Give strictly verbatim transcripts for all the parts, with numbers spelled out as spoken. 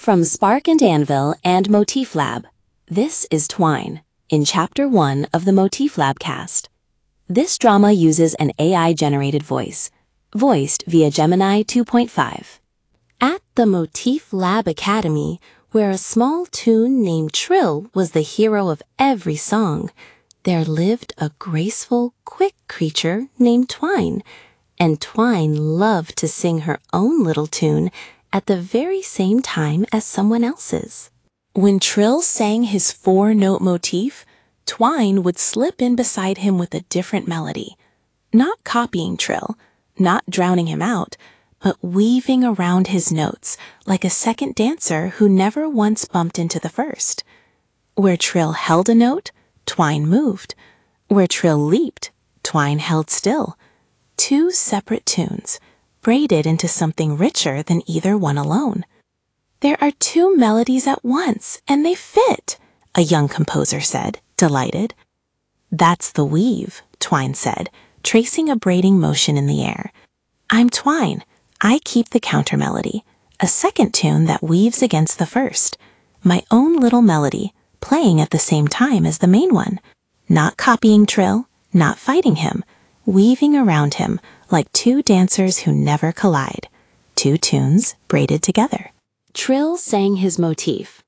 From Spark and Anvil and Motif Lab, this is Twine, in Chapter one of the Motif Lab cast. This drama uses an A I-generated voice, voiced via Gemini two point five. At the Motif Lab Academy, where a small tune named Trill was the hero of every song, there lived a graceful, quick creature named Twine, and Twine loved to sing her own little tune at the very same time as someone else's. When Trill sang his four-note motif, Twine would slip in beside him with a different melody, not copying Trill, not drowning him out, but weaving around his notes like a second dancer who never once bumped into the first. Where Trill held a note, Twine moved. Where Trill leaped, Twine held still. Two separate tunes, braided into something richer than either one alone. There are two melodies at once, and they fit, a young composer said, delighted. That's the weave, Twine said, tracing a braiding motion in the air. I'm Twine. I keep the counter melody, a second tune that weaves against the first. My own little melody, playing at the same time as the main one. Not copying Trill, not fighting him, weaving around him like two dancers who never collide. Two tunes braided together. Trill sang his motif.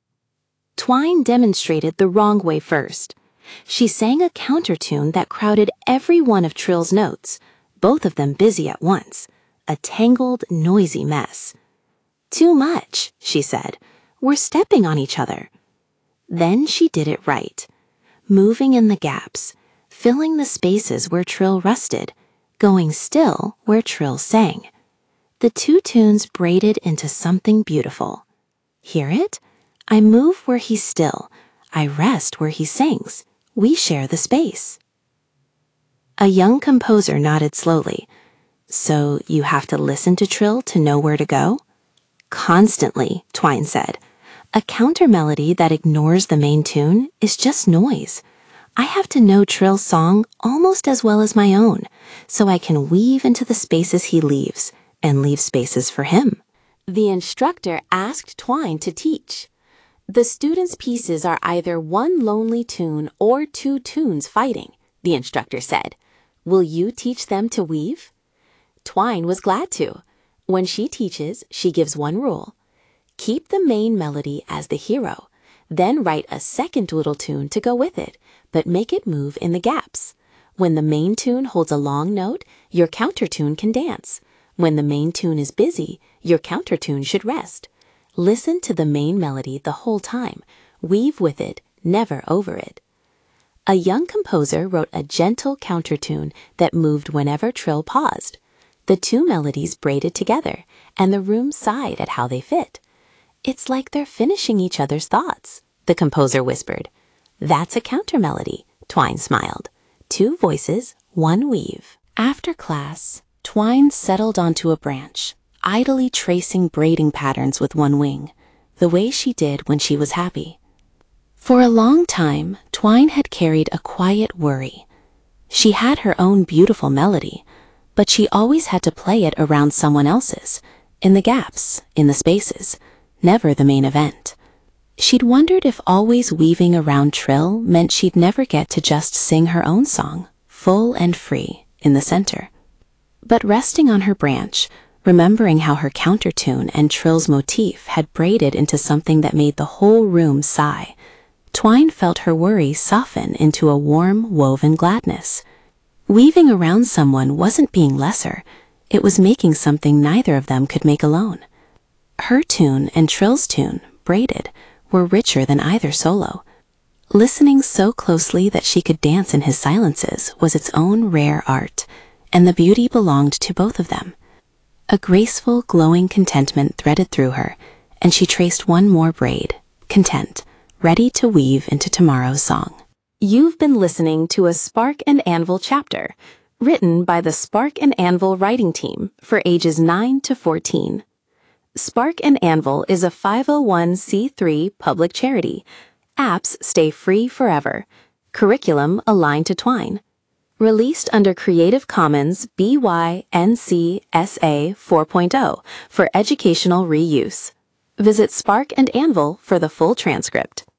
Twine demonstrated the wrong way first. She sang a counter tune that crowded every one of Trill's notes, both of them busy at once, a tangled, noisy mess. Too much, she said. We're stepping on each other. Then she did it right, moving in the gaps, filling the spaces where Trill rested, going still where Trill sang. The two tunes braided into something beautiful. Hear it? I move where he's still. I rest where he sings. We share the space. A young composer nodded slowly. So you have to listen to Trill to know where to go? Constantly, Twine said. A counter melody that ignores the main tune is just noise. I have to know Trill's song almost as well as my own, so I can weave into the spaces he leaves, and leave spaces for him. The instructor asked Twine to teach. The students' pieces are either one lonely tune or two tunes fighting, the instructor said. Will you teach them to weave? Twine was glad to. When she teaches, she gives one rule. Keep the main melody as the hero, then write a second little tune to go with it, but make it move in the gaps. When the main tune holds a long note, your counter tune can dance. When the main tune is busy, your counter tune should rest. Listen to the main melody the whole time. Weave with it, never over it. A young composer wrote a gentle counter tune that moved whenever Trill paused. The two melodies braided together, and the room sighed at how they fit. It's like they're finishing each other's thoughts, the composer whispered. That's a counter melody, Twine smiled. Two voices, one weave. After class, Twine settled onto a branch, idly tracing braiding patterns with one wing, the way she did when she was happy. For a long time, Twine had carried a quiet worry. She had her own beautiful melody, but she always had to play it around someone else's, in the gaps, in the spaces, never the main event. She'd wondered if always weaving around Trill meant she'd never get to just sing her own song, full and free, in the center. But resting on her branch, remembering how her countertune and Trill's motif had braided into something that made the whole room sigh, Twine felt her worry soften into a warm, woven gladness. Weaving around someone wasn't being lesser, it was making something neither of them could make alone. Her tune and Trill's tune, braided, were richer than either solo. Listening so closely that she could dance in his silences was its own rare art, and the beauty belonged to both of them. A graceful, glowing contentment threaded through her, and she traced one more braid, content, ready to weave into tomorrow's song. You've been listening to a Spark and Anvil chapter, written by the Spark and Anvil writing team for ages nine to fourteen. Spark and Anvil is a five oh one c three public charity. Apps stay free forever. Curriculum aligned to Twine. Released under Creative Commons B Y N C S A four point oh for educational reuse. Visit Spark and Anvil for the full transcript.